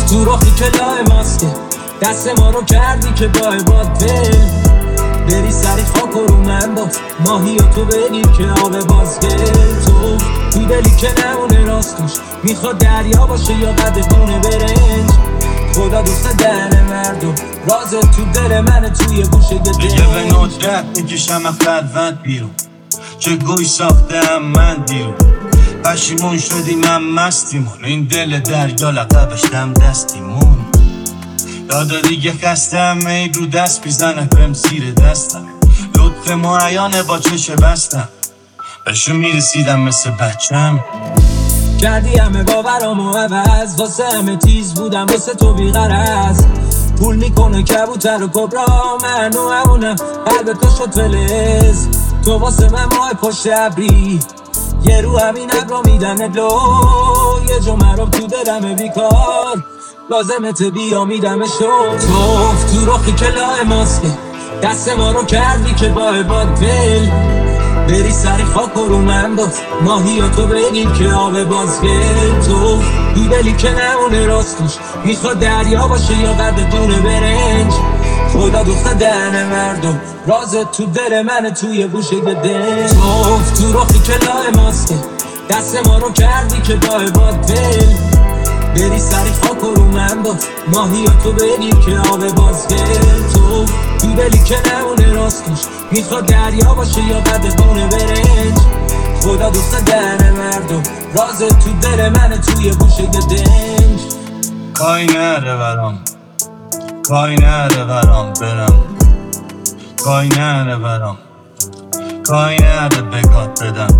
تو رخی که لای ماسکه دست ما رو کردی که با عباد دل بری سری خاک رو من با ماهی و تو بگیر که آب بازگل تو دلی که نمونه راستوش میخواد دریا باشه یا قد بونه برنج خدا دوست دهن مردم رازت تو دل منه توی گوشه دنج دیگه به ندرت میکشم از خلوت بیرون چه گوی ساختم من دیرون پشیمون شدی من مستیمون این دل دریا لقبش دم دستیمون دادا دیگه خستم ای رو دست بیزنه بهم زیر دستم لطف معیانه با چشه بستم بهشون میرسیدم مثل بچم کردی همه باورامو عوض واسه همه تیز بودم واسه تو بیغرض پول میکنه کبوتر و کبرا من و همونم قلب تو شد فلز تو واسه من ماه پشت ابری یه رو همین ابرا میدن دلو یه جو مرام تو دلمه بیکار لازمت بیا میدم شو تو رخی که لای ماسکه دست ما رو کردی که با عباد دل بری سری خاک رو من با ماهی و تو بگیر که آب بازگل تو دلی که نمونه راستوش میخواد دریا باشه یا قد دونه برنج خدا دوست دهن مردم رازت تو دل منه توی گوشه دنج تو رخی که لای ماسکه دست ما رو کردی که با عباد دل بری سری خاک رو من با ماهی و تو بگیر که آب بازگل تو دلی که نمونه راستوش میخواد دریا باشه یا قد دونه برنج خدا دوست دهن مردم رازت تو دل منه توی گوشه دنج کای نره برام کای نره برام برم کای نره برام کای نره بگات بدم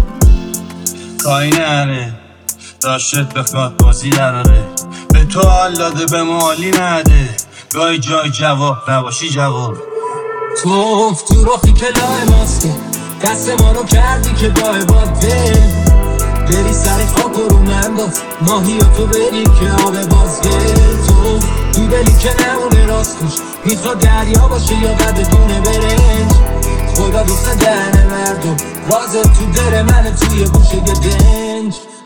کای نره داشت بخواد بازی دراره به تو حال داده به مالی نده گاهی جای جواب نباشی جواب تو رخی که لای ماسکه دست ما رو کردی که با عباد دل بری سری خاک رو من با ماهی و تو بگیر که آب بازگل تو دلی که نمونه راستوش میخواد دریا باشه یا قد دونه برنج خدا دوست دهن مردم رازت تو دل منه توی گوشه دنج